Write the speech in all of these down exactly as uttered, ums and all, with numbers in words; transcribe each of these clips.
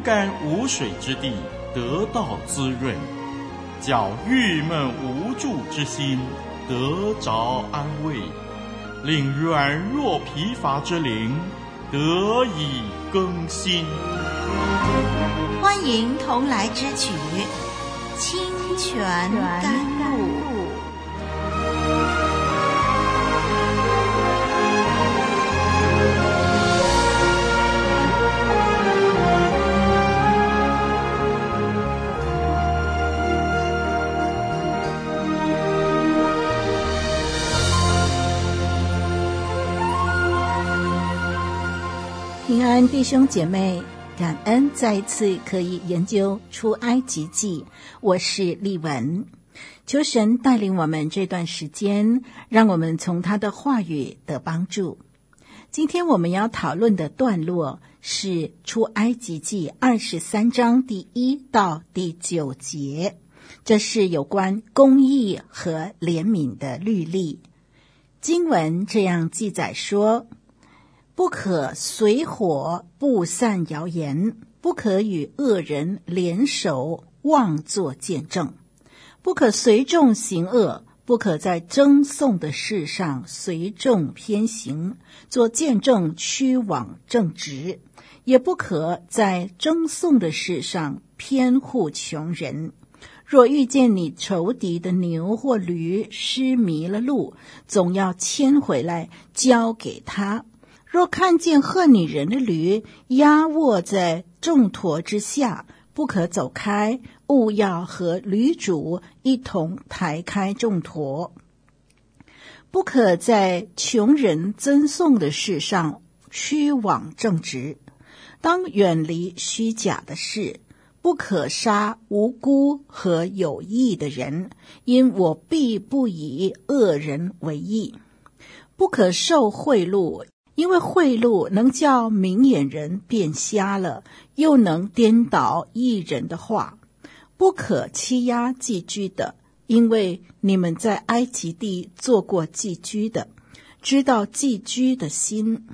干无水之地得到滋润，叫郁闷无助之心得着安慰，令软弱疲乏之灵得以更新。 欢迎同来之曲《清泉甘露》。 平安弟兄姐妹，感恩再一次可以研究出埃及记，我是丽文。求神带领我们这段时间，让我们从他的话语得帮助。今天我们要讨论的段落是出埃及记二十三章第一到第九节，这是有关公义和怜悯的律例。经文这样记载说，不可随火布散谣言，不可与恶人联手妄作见证，不可随众行恶，不可在争讼的事上随众偏行，做见证屈枉正直，也不可在争讼的事上偏护穷人。若遇见你仇敌的牛或驴失迷了路，总要牵回来交给他。若看见赫尼人的驴压卧在重驮之下，不可走开，务要和驴主一同抬开重驮。不可在穷人赠送的事上屈枉正直，当远离虚假的事，不可杀无辜和有义的人，因我必不以恶人为义。不可受贿赂，因为贿赂能叫明眼人变瞎了，又能颠倒义人的话。不可欺压寄居的，因为你们在埃及地做过寄居的，知道寄居的心。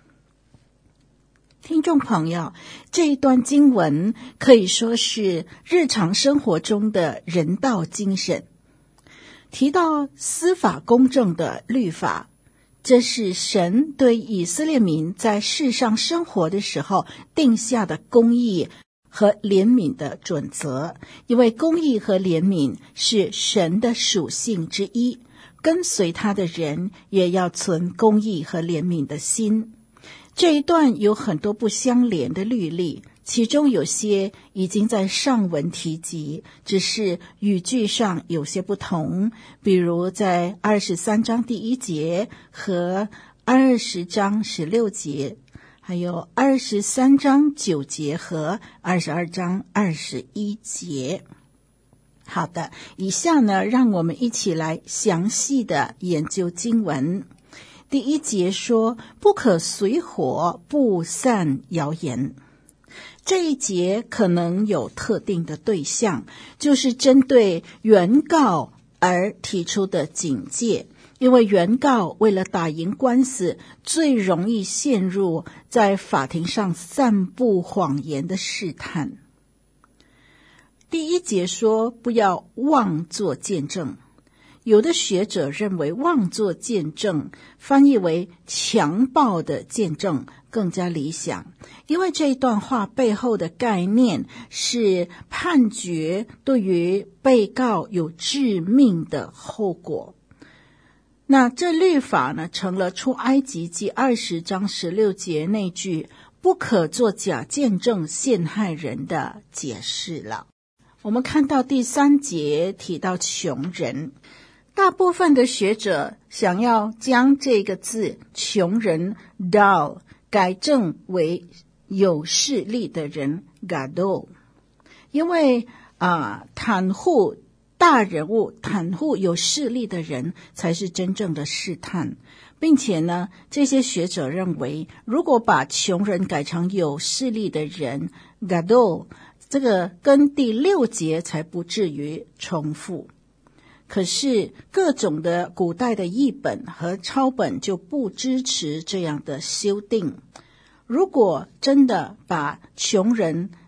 听众朋友，这一段经文可以说是日常生活中的人道精神。提到司法公正的律法，这是神对以色列民在世上生活的时候定下的公义和怜悯的准则，因为公义和怜悯是神的属性之一，跟随他的人也要存公义和怜悯的心。这一段有很多不相连的律例，其中有些已经在上文提及，只是语句上有些不同，比如在二十三章第一节和二十章十六节，还有二十三章九节和二十二章二十一节。好的，以下呢，让我们一起来详细的研究经文。第一节说，不可随火布散谣言。这一节可能有特定的对象，就是针对原告而提出的警戒，因为原告为了打赢官司，最容易陷入在法庭上散布谎言的试探。第一节说，不要妄作见证。有的学者认为妄作见证翻译为强暴的见证更加理想，因为这一段话背后的概念是判决对于被告有致命的后果。那这律法呢，成了出埃及记二十章十六节那句不可作假见证陷害人的解释了。我们看到第三节提到穷人，大部分的学者想要将这个字穷人 dal 改正为有势力的人 gadol， 因为啊、呃，袒护大人物、袒护有势力的人才是真正的试探，并且呢，这些学者认为，如果把穷人改成有势力的人 gadol， 这个跟第六节才不至于重复。可是各种的古代的译本和抄本就不支持这样的修订。如果真的把穷人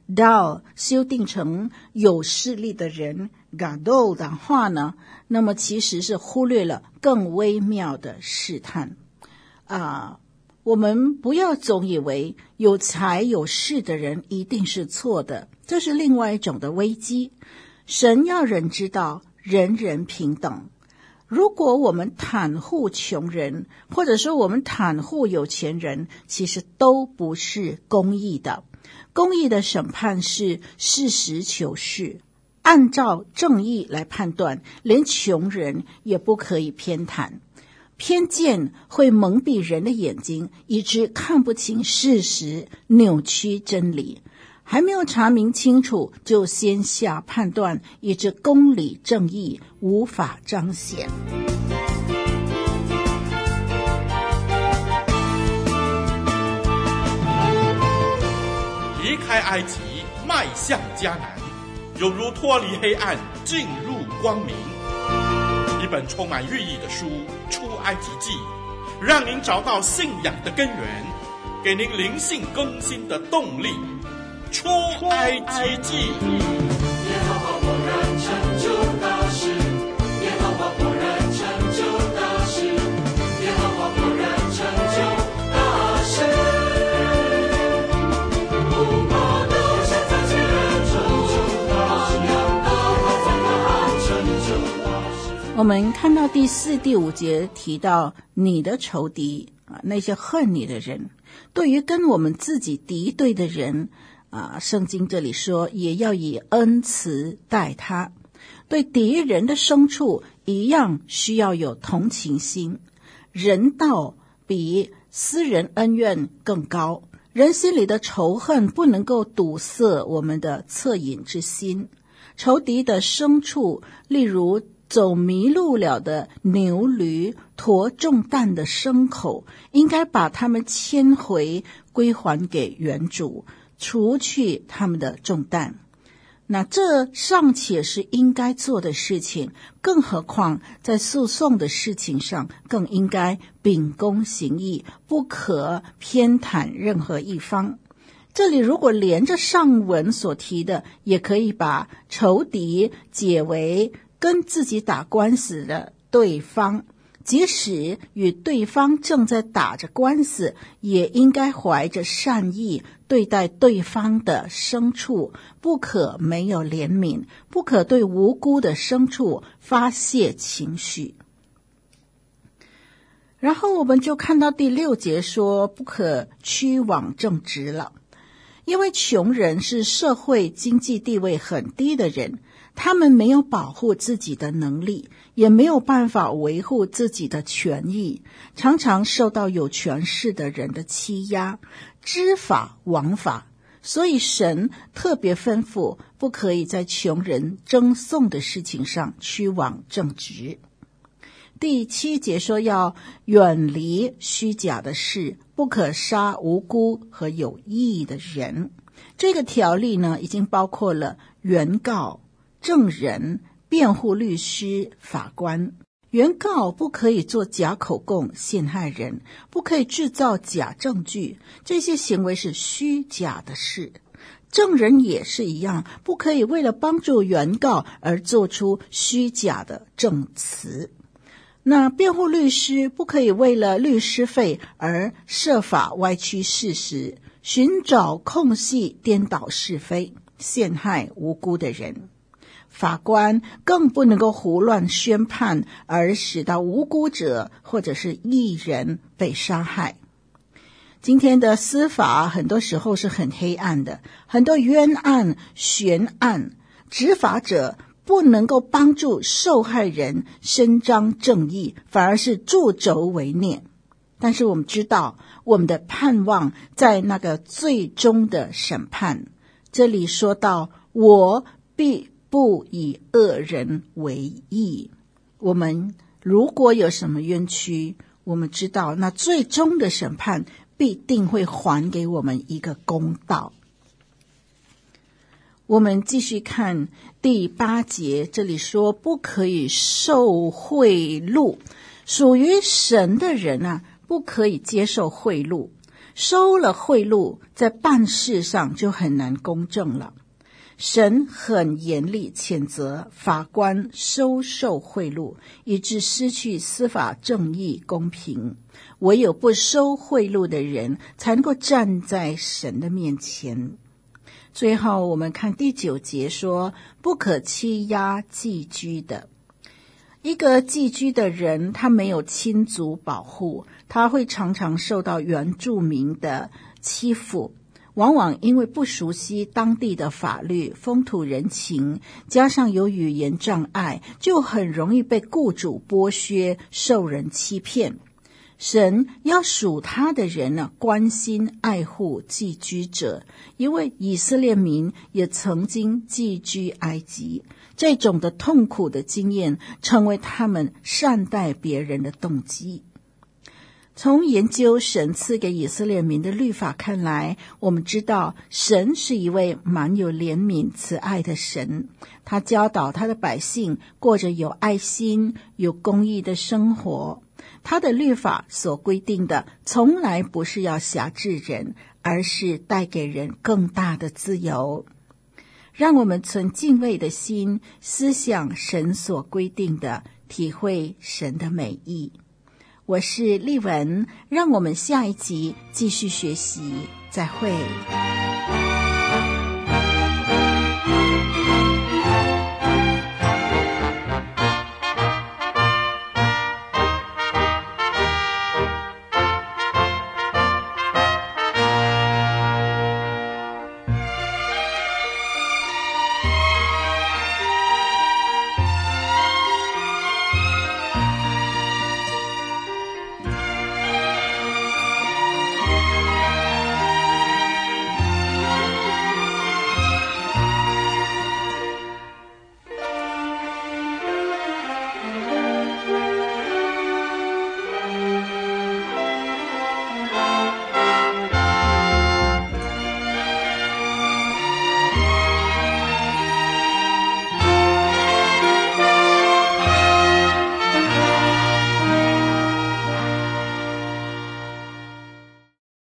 dal 修订成有势力的人 gadol 的话呢，那么其实是忽略了更微妙的试探啊。我们不要总以为有财有势的人一定是错的，这是另外一种的危机。神要人知道人人平等。如果我们袒护穷人，或者说我们袒护有钱人，其实都不是公义的。公义的审判是实事求是，按照正义来判断，连穷人也不可以偏袒。偏见会蒙蔽人的眼睛，以致看不清事实，扭曲真理。还没有查明清楚，就先下判断，以致公理正义无法彰显。 离开埃及，迈向迦南，犹如脱离黑暗，进入光明。一本充满寓意的书《出埃及记》，让您找到信仰的根源，给您灵性更新的动力。出埃及记。 耶和华果然成就大事，耶和华果然成就大事，耶和华果然成就大事。不怕留下在前中，大洋大海在那岸成就大事。 我们看到第四、第五节提到你的仇敌啊，那些恨你的人，对于跟我们自己敌对的人啊，圣经这里说也要以恩慈待他。对敌人的牲畜一样需要有同情心。人道比私人恩怨更高，人心里的仇恨不能够堵塞我们的恻隐之心。仇敌的牲畜，例如走迷路了的牛驴，驮重担的牲口，应该把他们牵回归还给原主，除去他们的重担。那这尚且是应该做的事情，更何况在诉讼的事情上，更应该秉公行义，不可偏袒任何一方。这里如果连着上文所提的，也可以把仇敌解为跟自己打官司的对方，即使与对方正在打着官司，也应该怀着善意对待对方的牲畜，不可没有怜悯，不可对无辜的牲畜发泄情绪。然后我们就看到第六节说，不可屈枉正直了。因为穷人是社会经济地位很低的人，他们没有保护自己的能力，也没有办法维护自己的权益，常常受到有权势的人的欺压，知法枉法。所以神特别吩咐，不可以在穷人争讼的事情上屈枉正直。第七节说要远离虚假的事，不可杀无辜和有义的人。这个条例呢，已经包括了原告、证人、辩护律师、法官。原告不可以做假口供陷害人，不可以制造假证据，这些行为是虚假的事。证人也是一样，不可以为了帮助原告而做出虚假的证词。那辩护律师不可以为了律师费而设法歪曲事实，寻找空隙颠倒是非，陷害无辜的人。法官更不能够胡乱宣判，而使到无辜者或者是义人被杀害。今天的司法很多时候是很黑暗的，很多冤案、悬案，执法者不能够帮助受害人伸张正义，反而是助纣为虐。但是我们知道，我们的盼望在那个最终的审判。这里说到，我必不以恶人为义。我们如果有什么冤屈，我们知道那最终的审判必定会还给我们一个公道。我们继续看第八节，这里说不可以受贿赂。属于神的人啊，不可以接受贿赂。 收了贿赂，在办事上就很难公正了。神很严厉谴责法官收受贿赂，以致失去司法正义公平。唯有不收贿赂的人才能够站在神的面前。最后我们看第九节说，不可欺压寄居的。一个寄居的人，他没有亲族保护，他会常常受到原住民的欺负，往往因为不熟悉当地的法律、风土人情，加上有语言障碍，就很容易被雇主剥削，受人欺骗。神要属他的人呢，关心爱护寄居者，因为以色列民也曾经寄居埃及，这种的痛苦的经验成为他们善待别人的动机。从研究神赐给以色列民的律法看来，我们知道神是一位满有怜悯慈爱的神，他教导他的百姓过着有爱心有公义的生活。他的律法所规定的从来不是要辖制人，而是带给人更大的自由。让我们存敬畏的心，思想神所规定的，体会神的美意。我是丽文，让我们下一集继续学习，再会。